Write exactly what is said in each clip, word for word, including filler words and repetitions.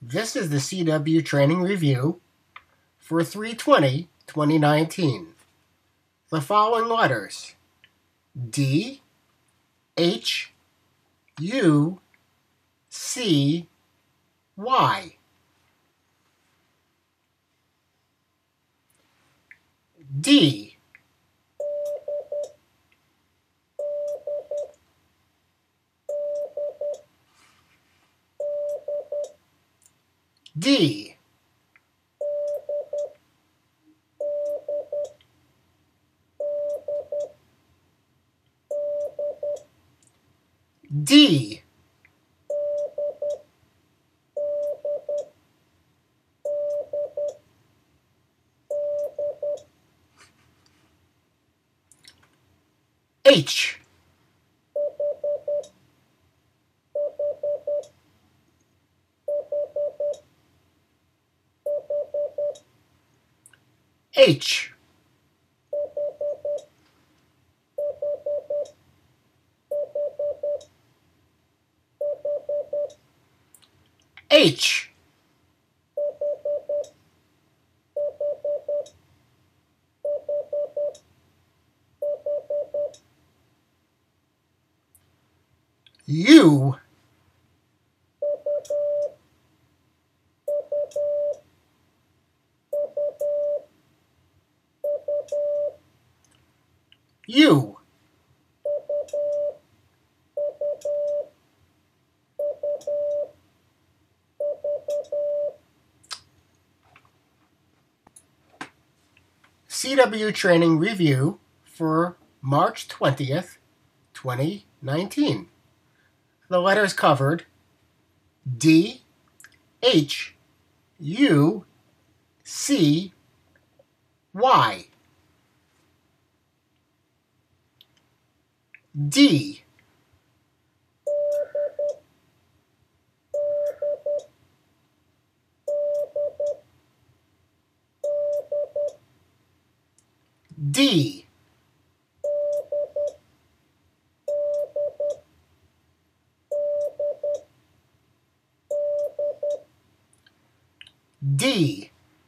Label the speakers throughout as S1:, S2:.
S1: This is the C W Training Review for three twenty twenty nineteen. The following letters: D, H, U, C, Y. D, D, D, H, H, H, U, U, C W Training Review for March twentieth, twenty nineteen. The letters covered: D, H, U, C, Y. D, D, D,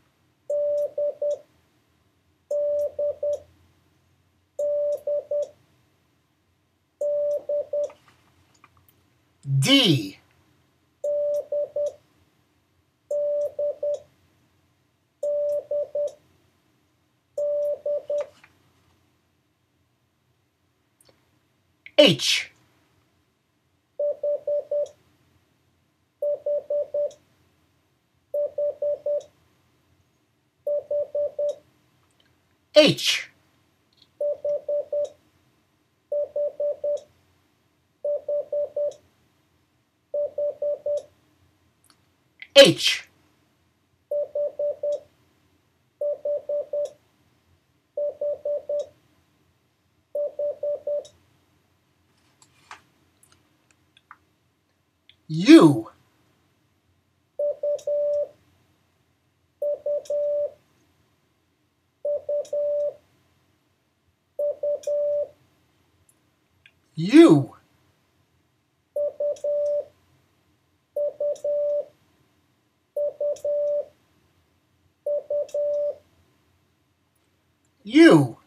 S1: D, H, H, H, U, U, U,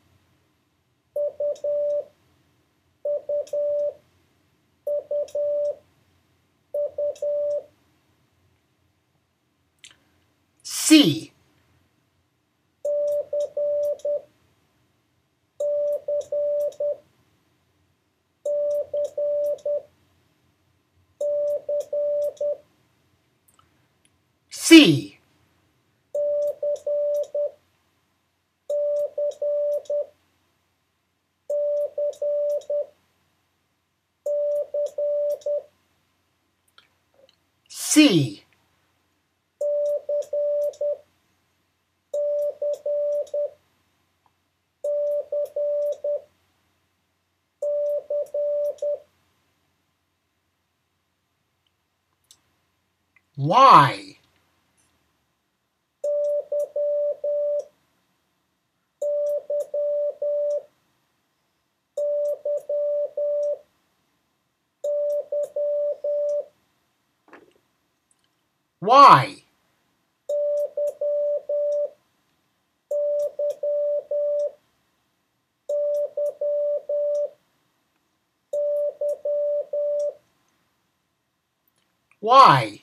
S1: C, C, C, Y, Y. Y.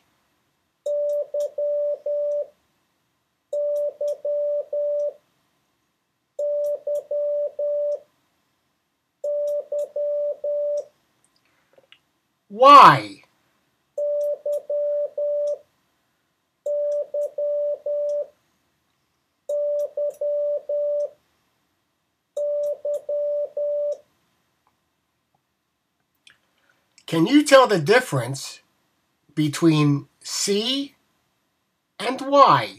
S1: Y. Can you tell the difference between C and Y?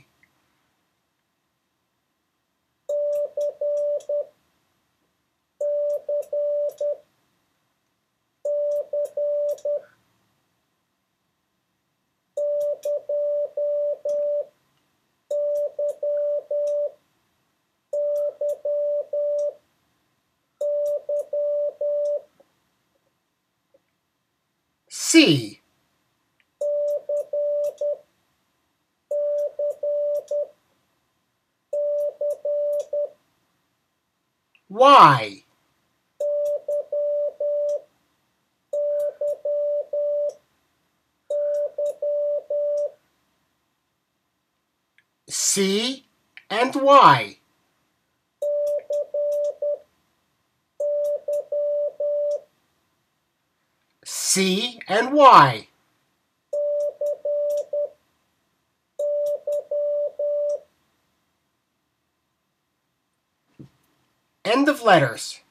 S1: C. Y. C and Y. C and Y. End of letters.